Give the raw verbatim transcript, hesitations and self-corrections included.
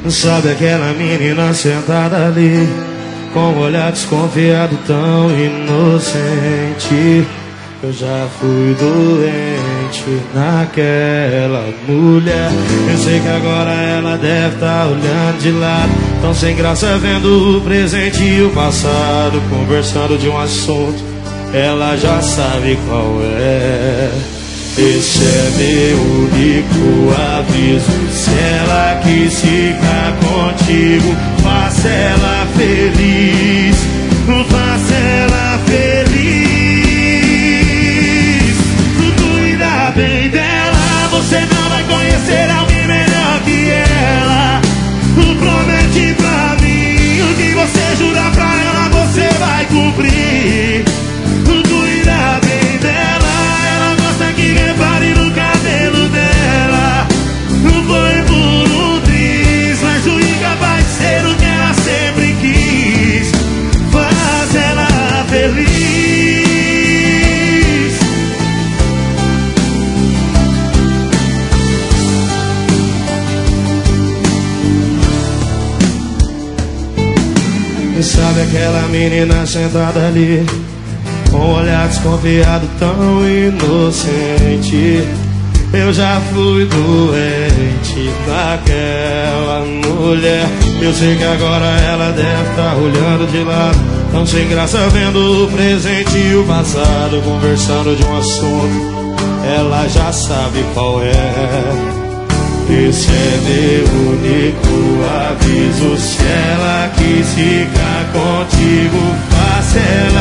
Sabe aquela menina sentada ali, com um olhar desconfiado tão inocente? Eu já fui doente naquela mulher. Eu sei que agora ela deve estar olhando de lado, tão sem graça vendo o presente e o passado, conversando de um assunto, ela já sabe qual é. Esse é meu único aviso: se ela quis ficar contigo, faça ela feliz, faça ela feliz. Cuida bem dela, você não vai conhecer alguém melhor que ela. Promete pra mim, o que você jurar pra ela, você vai cumprir. Cuida bem dela, ela gosta que repare no cabelo dela. Foi por um triz, mas o incapaz de ser o que ela sempre quis. Faz ela feliz. E sabe aquela menina sentada ali, com um olhar desconfiado tão inocente? Eu já fui doente naquela mulher. Eu sei que agora ela deve estar olhando de lado, tão sem graça vendo o presente e o passado, conversando de um assunto, ela já sabe qual é. Esse é meu único aviso: se ela quis ficar contigo, faça ela